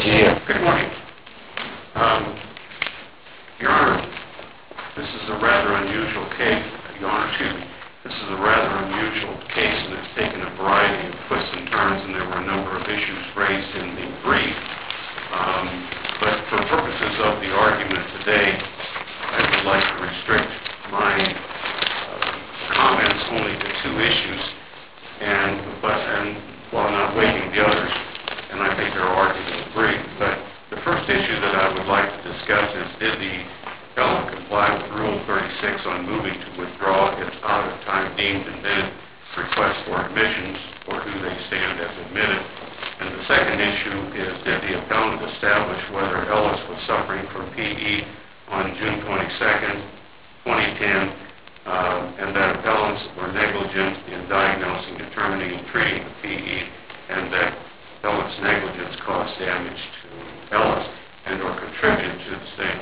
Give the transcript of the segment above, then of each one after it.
to you. Good morning. Your Honor, this is a rather unusual case. Your Honor, excuse me. This is a rather unusual case, and it's taken a variety of twists and turns, and there were a number of issues raised in the brief. But for purposes of the argument today, I would like to restrict my comments only to two issues, and while not waiving the others, and I think they're argued in the brief. But the first issue that I would like to discuss is, did the appellant comply with Rule 36 on moving to withdraw its out-of-time deemed admitted request for admissions, or do they stand as admitted? And the second issue is, did the appellant establish whether Ellis was suffering from PE on June 22nd, 2010, and that appellants were negligent in diagnosing, determining, and treating the PE, and that appellant's negligence caused damage to Ellis and or contributed to the same.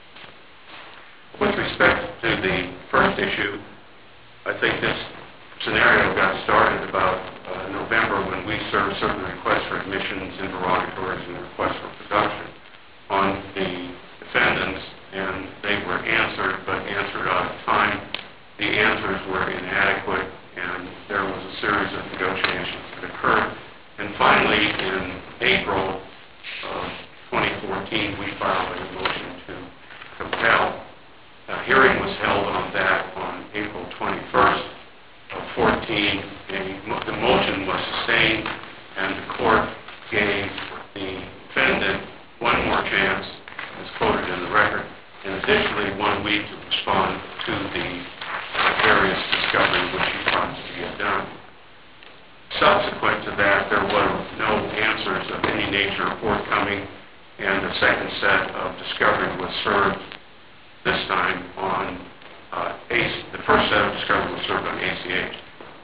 With respect to the first issue, I think this scenario got started about November when we served certain requests for admissions, interrogatories, and requests for production on the defendants, and they were answered, but answered out of time. The answers were inadequate, and there was a series of negotiations that occurred. And finally, in April of 2014, we filed a motion to compel. A hearing was held on that on April 21st of 14. The motion was sustained, and the court gave the defendant one more chance, as quoted in the record, and additionally 1 week to respond to the various discoveries which he promised to get done. Subsequent to that, there were no answers of any nature forthcoming, and the second set of discovery was served this time on the first set of discovery was served on ACH.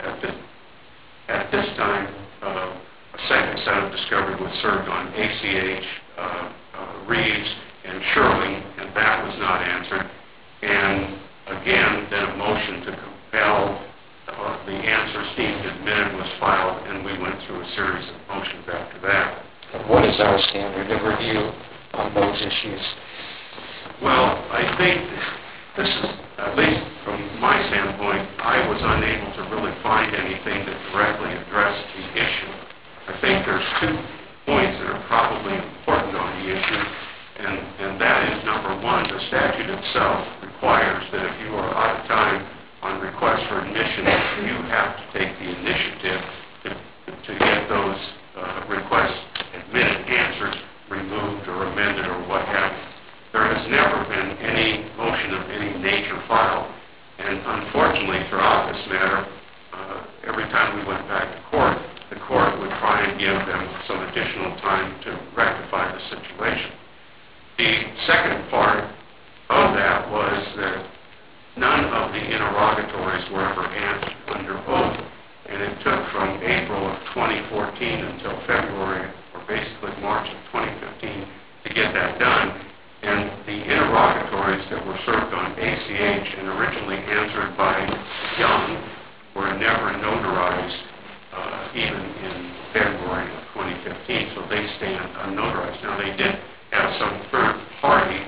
At this time, a second set of discovery was served on ACH, Reeves, and Sherling, and that was not answered. And again, then a motion to compel the answers deemed admitted was filed, and we went through a series of motions after that. And what is our standard of review on those issues? Well, I think this is, at least from my standpoint, I was unable to really find anything that directly addressed the issue. I think there's 2 points that are probably important on the issue, and that is, number one, the statute itself requires that if you are out of time on request for admission, you have to take the initiative to get those requests admitted, answered, removed, or amended, or what have you. There has never been any motion of any nature filed, and unfortunately throughout this matter, every time we went back to court, the court would try and give them some additional time to rectify the situation. The second part of that was that none of the interrogatories were ever answered under oath, and it took from April of 2014 until February, or basically March of 2015, to get that done. And the interrogatories that were served on ACH and originally answered by Young were never notarized, even in February of 2015, so they stand unnotarized. Now, they did have some third party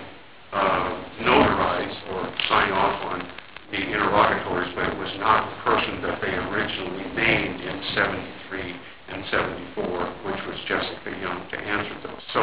notarize or sign off on the interrogatories, but it was not the person that they originally named in 73 and 74, which was Jessica Young, to answer those. So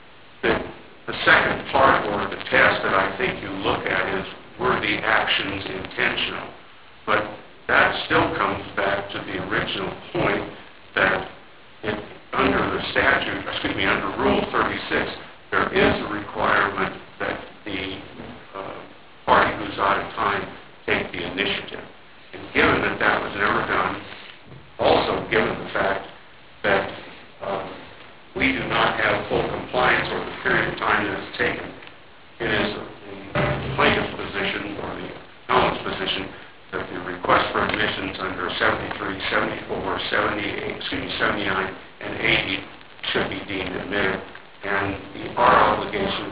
the second part, or the test that I think you look at, is, were the actions intentional? But that still comes back to the original point that under the statute, under Rule 36, there is a requirement that the party who's out of time take the initiative. And given that that was never done, also given the fact that we do not have full compliance or the period of time that it's taken, it is the plaintiff's position or the appellant's position that the request for admissions under 73, 74, 79, and 80 should be deemed admitted. And our obligation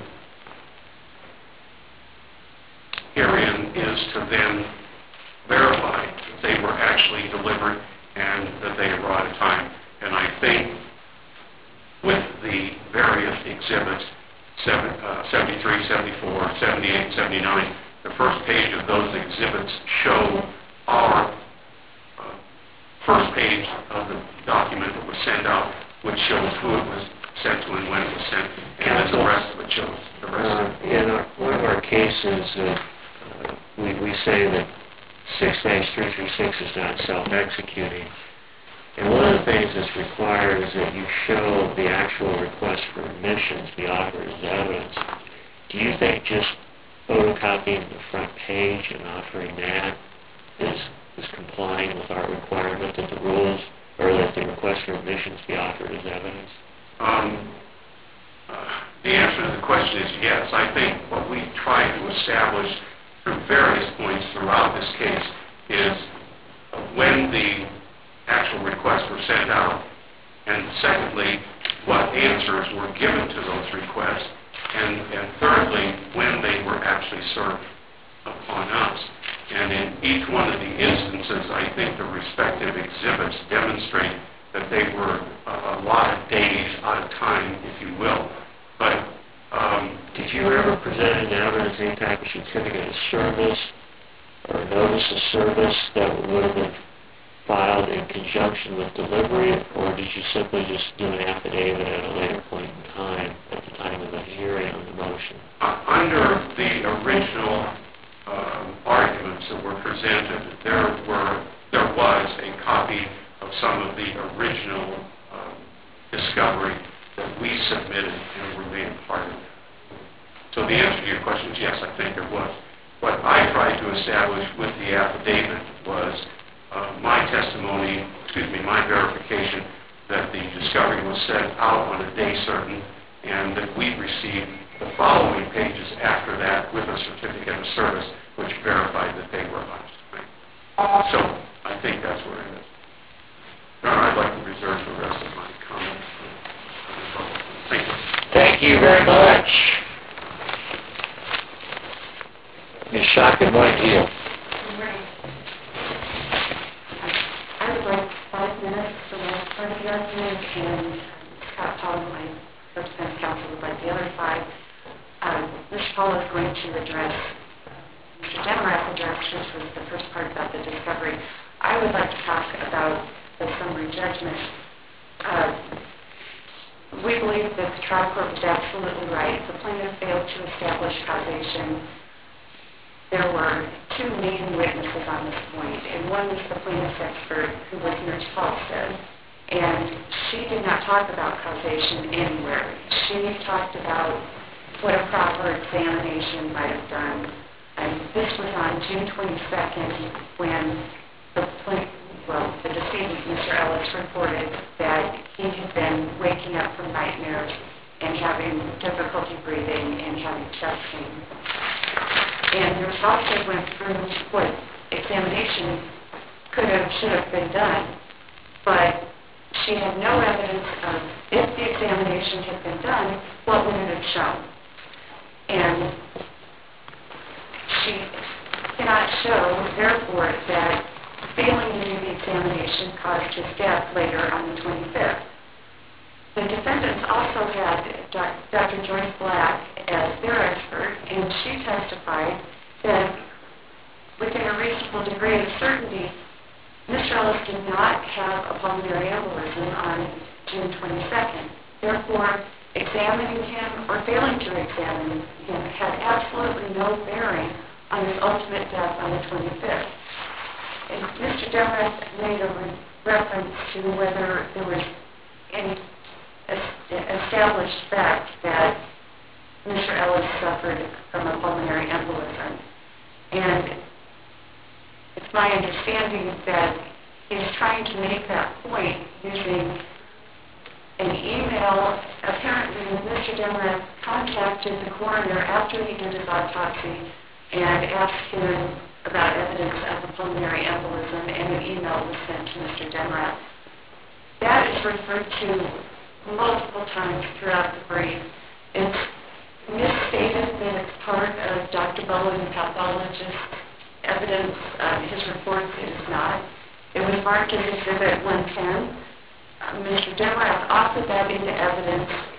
herein is to then verify that they were actually delivered and that they were out of time. And I think with the various exhibits 73, 74, 78, 79. The first page of those exhibits show our first page of the document that was sent out, which shows who it was sent to and when it was sent, and then the rest of it shows the rest of it. In one of our cases, we say that 6-336 is not self-executing. And one of the things that's required is that you show the actual request for admissions be offered as evidence. Do you think just photocopying the front page and offering that is complying with our requirement that the rules, or that the request for admissions be offered as evidence? The answer to the question is yes. I think what we try to establish through various points throughout this case is when the actual requests were sent out, and secondly, what answers were given to those requests, and thirdly, when they were actually served upon us. And in each one of the instances, I think the respective exhibits demonstrate that they were a lot of days out of time, if you will. But did you ever present in evidence any type of certificate of service or notice of service that would have been filed in conjunction with delivery, or did you simply just do an affidavit at a later point in time, at the time of the hearing on the motion? Under the original arguments that were presented, there was a copy of some of the original discovery that we submitted and were made part of. So the answer to your question is yes, I think there was. What I tried to establish with the affidavit was my verification that the discovery was sent out on a day certain, and that we received the following pages after that with a certificate of service which verified that they were us. So I think that's where it is. I'd like to reserve the rest of my comments. Thank you. Thank you very much. Ms. Schock, good morning to you. Good morning. I would like 5 minutes for my part of the argument, and Scott Paul, my defense counsel, would like the other 5. Mr. Paul is going to address, Mr. Demarath addressed, which was the first part about the discovery. I would like to talk about the summary judgment. We believe that the trial court was absolutely right. The plaintiff failed to establish causation. There were 2 main witnesses on this point, and one was the plaintiff's expert, who was Nurse Halstead, and she did not talk about causation anywhere. She talked about what a proper examination might have done, and this was on June 22nd when the decedent, Mr. Ellis, reported that he had been waking up from nightmares and having difficulty breathing and having chest pain. And Nurse Halstead went through what examination should have been done, but she had no evidence of if the examination had been done, what would it have shown. And she cannot show, therefore, that failing to do the examination caused his death later on the 25th. The defendants also had Dr. Joyce Black as their expert, and she testified that within a reasonable degree of certainty, Mr. Ellis did not have a pulmonary embolism on June 22nd. Therefore, examining him or failing to examine him had absolutely no bearing on his ultimate death on the 25th. And Mr. Demarath made a reference to whether there was any established fact that Mr. Ellis suffered from a pulmonary embolism. And it's my understanding that he's trying to make that point using an email. Apparently, Mr. Demarath contacted the coroner after he did his autopsy and asked him about evidence of a pulmonary embolism, and an email was sent to Mr. Demarath. That is referred to multiple times throughout the brief. It's misstated that it's part of Dr. Bowen's pathologist's evidence of his reports. It is not. It was marked as Exhibit 110. Mr. Demarath offered that into evidence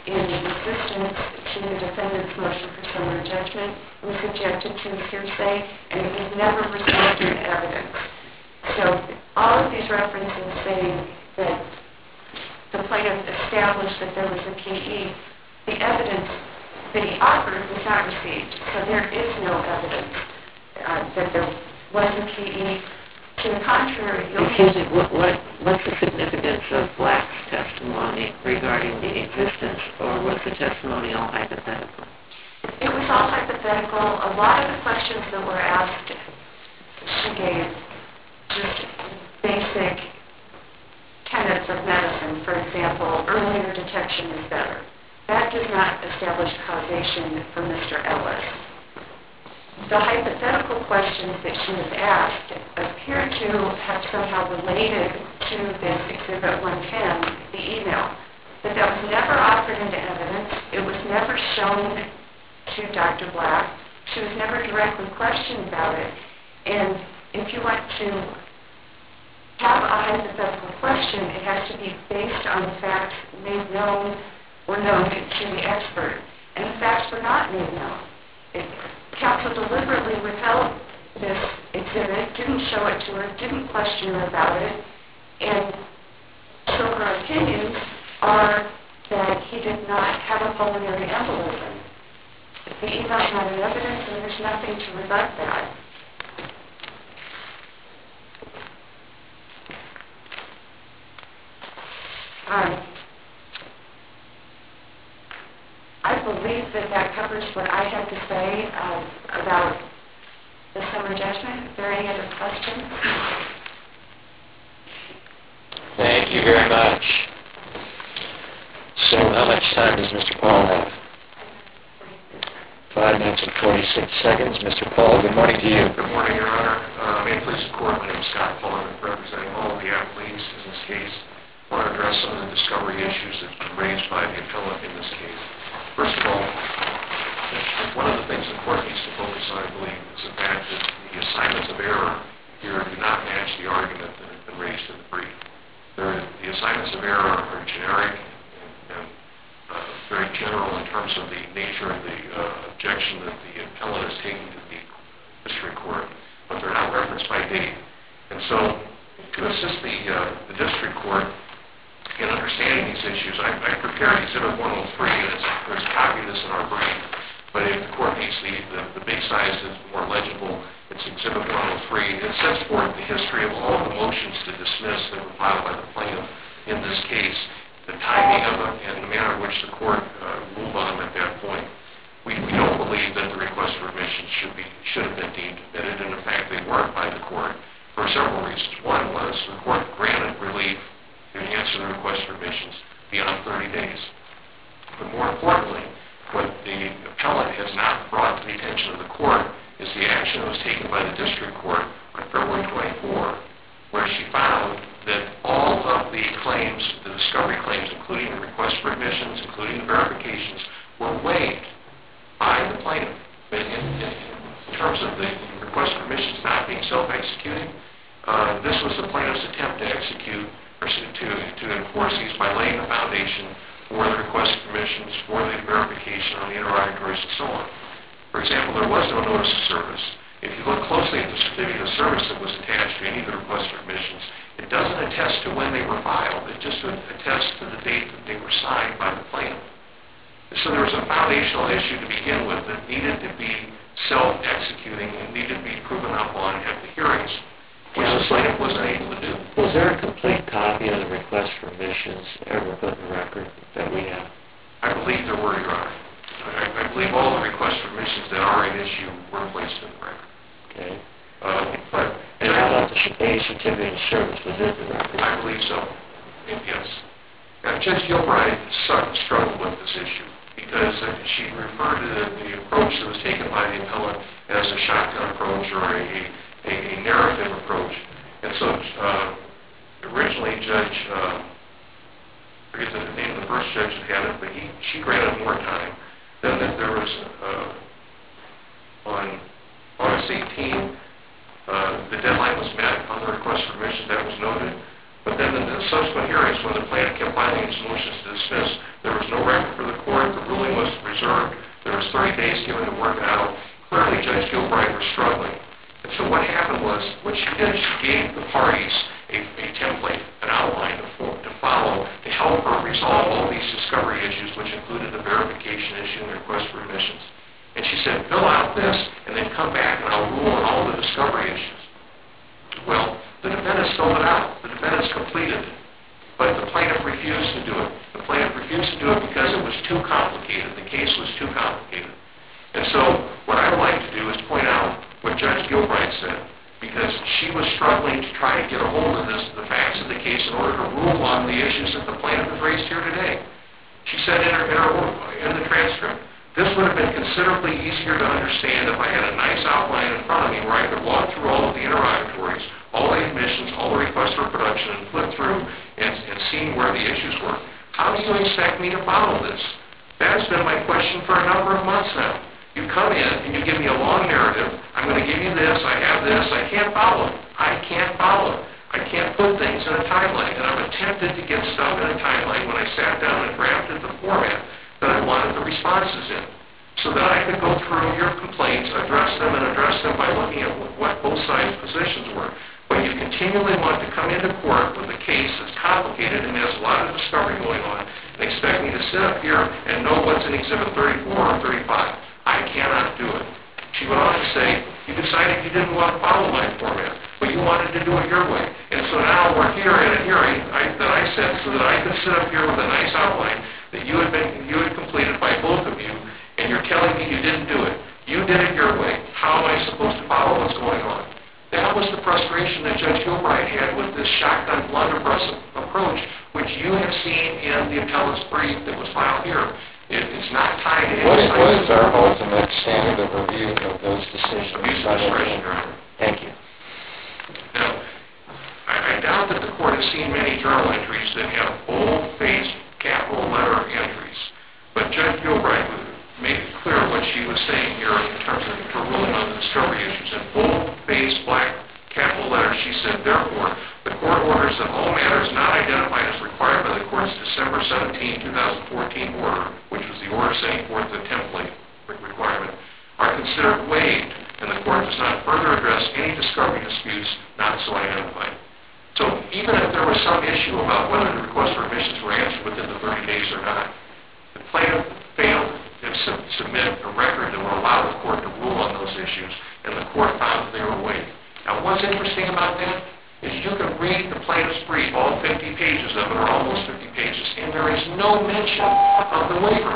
in resistance to the defendant's motion for summary judgment, was subjected to hearsay, and it was never received in evidence. So all of these references saying that the plaintiff established that there was a PE, the evidence that he offered was not received. So there is no evidence that there was a PE. To the contrary, excuse me, what's the significance of Black's testimony regarding the existence, or was the testimony all hypothetical? It was all hypothetical. A lot of the questions that were asked, she gave just basic tenets of medicine. For example, earlier detection is better. That does not establish causation for Mr. Ellis. The hypothetical questions that she was asked appear to have somehow related to this Exhibit 110, the email. But that was never offered into evidence. It was never shown to Dr. Black. She was never directly questioned about it. And if you want to have a hypothetical question, it has to be based on the facts made known or known to the expert. And the facts were not made known. Counsel deliberately withheld this exhibit, didn't show it to her, didn't question her about it, and so her opinions are that he did not have a pulmonary embolism. The email is not in evidence, and there's nothing to rebut that. I believe that covers what I had to say about the summary judgment. Is there any other questions? Thank you very much. So how much time does Mr. Paul have? 5 minutes and 46 seconds. Mr. Paul, good morning to you. Good morning, Your Honor. May it please the Court, my name is Scott Paul. I'm representing all of the athletes in this case. I want to address some of the discovery issues that have been raised by the appellant in this case. First of all, one of the things the Court needs to focus on, I believe, is the fact that the assignments of error here do not match the argument that has been raised in the brief. The assignments of error are generic and very general in terms of the nature of the objection that the appellant is taking to the district court, but they're not referenced by date. And so, to assist the district court in understanding these issues, I prepared Exhibit 103, and there's a copy of this in our brief, but if the court needs the big size is more legible, it's Exhibit 103. It sets forth the history of all the motions to dismiss that were filed by the plaintiff in this case, the timing of them, and the manner in which the court ruled on them at that point. We don't believe that the request for admission should have been deemed admitted, and in fact they weren't by the court for several reasons. One was the court granted relief to answer the request for admissions beyond 30 days. But more importantly, what the appellant has not brought to the attention of the court is the action that was taken by the district court on February 24, where she found that all of the claims, the discovery claims, including the request for admissions, including the verifications, were waived by the plaintiff. In terms of the request for admissions not being self-executing, this was the plaintiff's attempt to execute or to enforce these by laying the foundation for the request for admissions, for the verification on the interrogatories and so on. For example, there was no notice of service. If you look closely at the certificate of service that was attached to any of the requests for admissions, it doesn't attest to when they were filed. It just attests to the date that they were signed by the plaintiff. So there was a foundational issue to begin with that needed to be self-executing and needed to be proven up on at the hearings, which the plaintiff wasn't able to do. Was there a complete copy of the request for admissions ever put in the record that we have? I believe there were, Your Honor. I believe all the requests for admissions that are in issue were placed in the record. Okay. And how about the certificate of service? Was it in the record? I believe so. Yes. Now, Judge Gilbride struggled with this issue because she referred to the approach that was taken by the appellant as a shotgun approach or a narrative approach. And so originally Judge, I forget the name of the first judge that had it, but she granted more time. Then there was, on August 18, the deadline was met on the request for admissions. That was noted. But then in the subsequent hearings, when the plaintiff kept filing his motions to dismiss, there was no record for the court. The ruling was reserved. There was 30 days given to work it out. Clearly, Judge Gilbride was struggling. And so what happened was, what she did, she gave the parties a template, an outline to follow to help her resolve all these discovery issues, which included the verification issue and the request for admissions. And she said, fill out this, and then come back, and I'll rule on all the discovery issues. Well, the defendants filled it out. The defendants completed it. But the plaintiff refused to do it. The plaintiff refused to do it because it was too complicated. The case was too complicated. And so what I would like to do is point out what Judge Gilbride said, because she was struggling to try to get a hold of the facts of the case in order to rule on the issues that the plaintiff has raised here today. She said in the transcript, this would have been considerably easier to understand if I had a nice outline in front of me where I could walk through all of the interrogatories, all the admissions, all the requests for production, and flip through and see where the issues were. How do you expect me to follow this? That's been my question for a number of months now. You come in and you give me a long narrative. I'm going to give you this, I have this, I can't follow it. I can't follow it. I can't put things in a timeline. And I've attempted to get stuff in a timeline when I sat down and drafted the format that I wanted the responses in, so that I could go through your complaints, address them by looking at what both sides' positions were. But you continually want to come into court with a case that's complicated and has a lot of discovery going on and expect me to sit up here and know what's in Exhibit 34 or 35. I cannot do it. She went on to say, you decided you didn't want to follow my format, but you wanted to do it your way. And so now we're here in a hearing that I said so that I could sit up here with a nice outline that you had completed by both of you, and you're telling me you didn't do it. You did it your way. How am I supposed to follow what's going on? That was the frustration that Judge Gilbride had with this shotgun blunderbuss approach, which you have seen in the appellate's brief that was filed here. It's not tied to What is our ultimate standard of review of those decisions? Abuse of discretion, Your Honor. Thank you. Now, I doubt that the court has seen many journal entries that have bold-faced capital letter entries. But Judge Gilbride made it clear what she was saying here in terms of her ruling on the discovery issues. In bold-faced black capital letters, she said, therefore, the court orders that all matters not identified as required by the court's December 17, 2014 order, which was the order setting forth the template requirement, are considered waived, and the court does not further address any discovery disputes not so identified. So even if there was some issue about whether the request for admissions were answered within the 30 days or not, the plaintiff failed to submit a record that would allow the court to rule on those issues, and the court found that they were waived. Now, what's interesting about that is you can read the plaintiff's brief, all 50 pages of it, or almost 50 pages, and there is no mention of the waiver.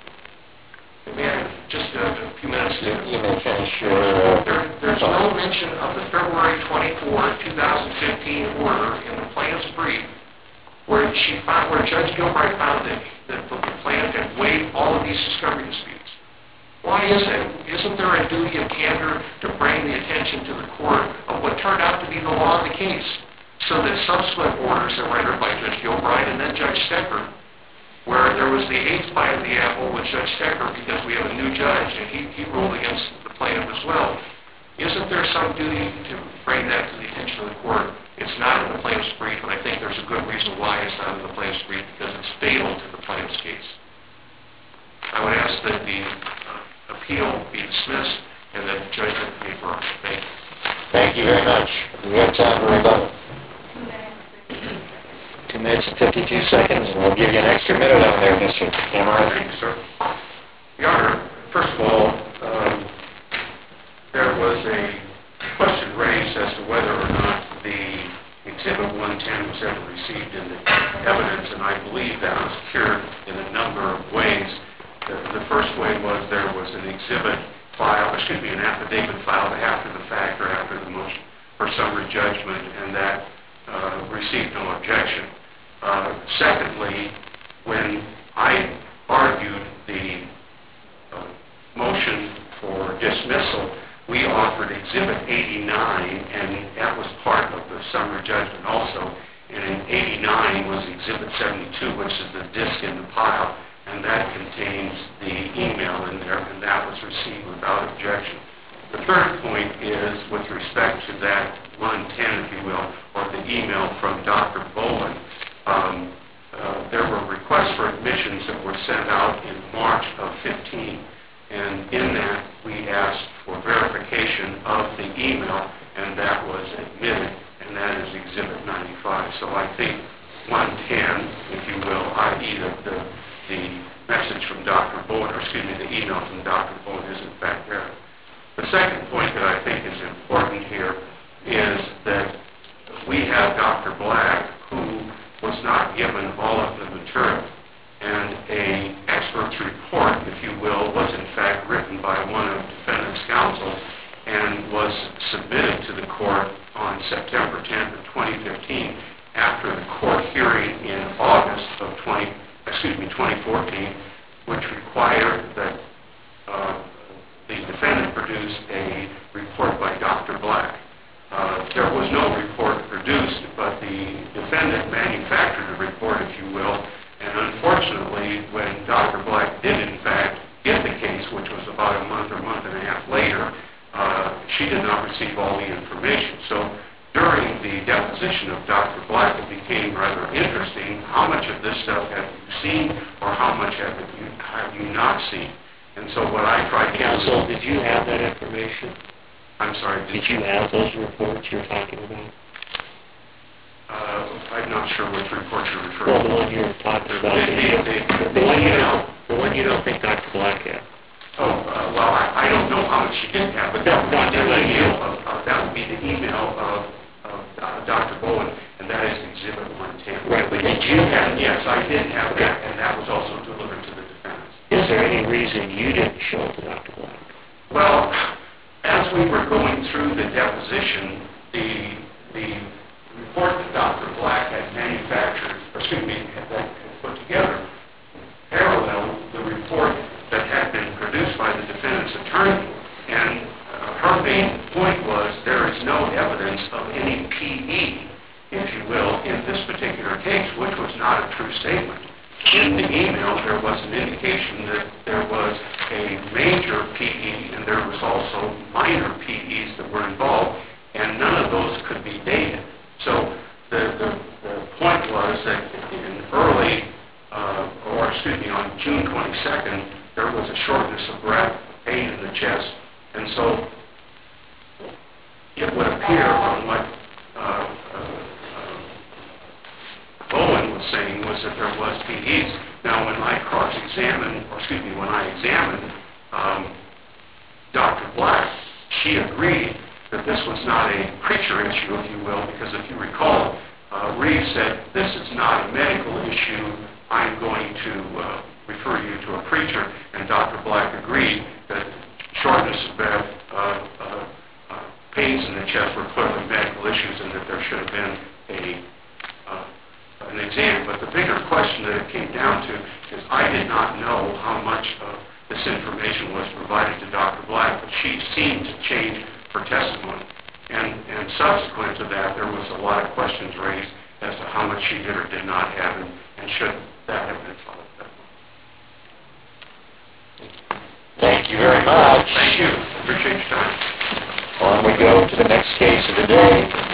Just a few minutes to... You may finish your... There's no mention of the February 24, 2015 order in the plaintiff's brief where Judge Gilbride found that the plaintiff had waived all of these discovery disputes. Why is that? Isn't there a duty of candor to bring the attention to the court of what turned out to be the law of the case, so that subsequent orders that were entered by Judge Gilbride and then Judge Stecker, where there was the eighth bite of the apple with Judge Stecker because we have a new judge and he ruled against the plaintiff as well, isn't there some duty to bring that to the attention of the court? It's not in the plaintiff's brief, and I think there's a good reason why it's not in the plaintiff's brief, because it's fatal to the plaintiff's case. I would ask that the appeal be dismissed and that the judgment be affirmed. Thank you. Thank you very much. Do we have time for rebuttal? 2 minutes and 52 seconds, and we'll give you an extra minute on there, Mr. Cameron. Thank you, sir. Your Honor, first of all, there was a question raised as to whether or not the Exhibit 110 was ever received in the evidence, and I believe that was cured in a number of ways. The first way was there was an exhibit filed, an affidavit filed after the fact or after the motion for summary judgment, and that received no objection. Secondly, when I argued the motion for dismissal, we offered Exhibit 89, and that was part of the summary judgment also. And in 89 was Exhibit 72, which is the disk in the pile, and that contains the email in there, and that was received without objection. The third point is with respect to that 110, if you will, or the email from Dr. Bowen. There were requests for admissions that were sent out in March of 15, and in that we asked for verification of the email, and that was admitted, and that is Exhibit 95. So I think 110, if you will, i.e. the message from Dr. Bowen, or excuse me, the email from Dr. Bowen is in fact there. The second point that I think is important here is that we have Dr. Black, who was not given all of the material, and an expert's report, if you will, was in fact written by one of the defendant's counsel and was submitted to the court on September 10th of 2015 after the court hearing in August of 2014, which required that the defendant produce a report by Dr. Black. There was no report produced, but the defendant manufactured a report, if you will, and unfortunately, when Dr. Black did in fact get the case, which was about a month or month and a half later, she did not receive all the information. So during the deposition of Dr. Black, it became rather interesting how much of this stuff have you seen or how much have you not seen. And so what I tried to do... Counsel, did you have that information? I'm sorry? Did you have those reports you're talking about? I'm not sure which report you're referring to. Well, the one you're talking about. The one you don't think Dr. Black had. Oh, well, I don't know how much she did have, but that would be the email of Dr. Bowen, and that is Exhibit 110. Right, but did you have... Yes, I did have that, and that was also delivered to the defendants. Is there any reason you didn't show it to Dr. Black? Well, as we were going through the deposition, the report that Dr. Black had manufactured, or excuse me, had put together, paralleled the report that had been produced by the defendant's attorney. And her main point was there is no evidence of any PE, if you will, in this particular case, which was not a true statement. In the email, there was an indication that there was a major PE and there was also minor PEs that were involved, and none of those could be dated. So the point was that on June 22nd, there was a shortness of breath, pain in the chest, and so it would appear from what Bowen was saying was that there was PEs. Now, when I when I examined Dr. Black, she agreed that this was not a preacher issue, if you will, because if you recall, Reeves said, this is not a medical issue, I'm going to refer you to a preacher, and Dr. Black agreed that shortness of breath, pains in the chest were clearly medical issues and that there should have been an exam. But the bigger question that it came down to is I did not know how much of this information was provided to Dr. Black, but she seemed to change her testimony. And subsequent to that, there was a lot of questions raised as to how much she did or did not have, and should that have been followed. Thank you very much. Thank you. Appreciate your time. On we go to the next case of the day.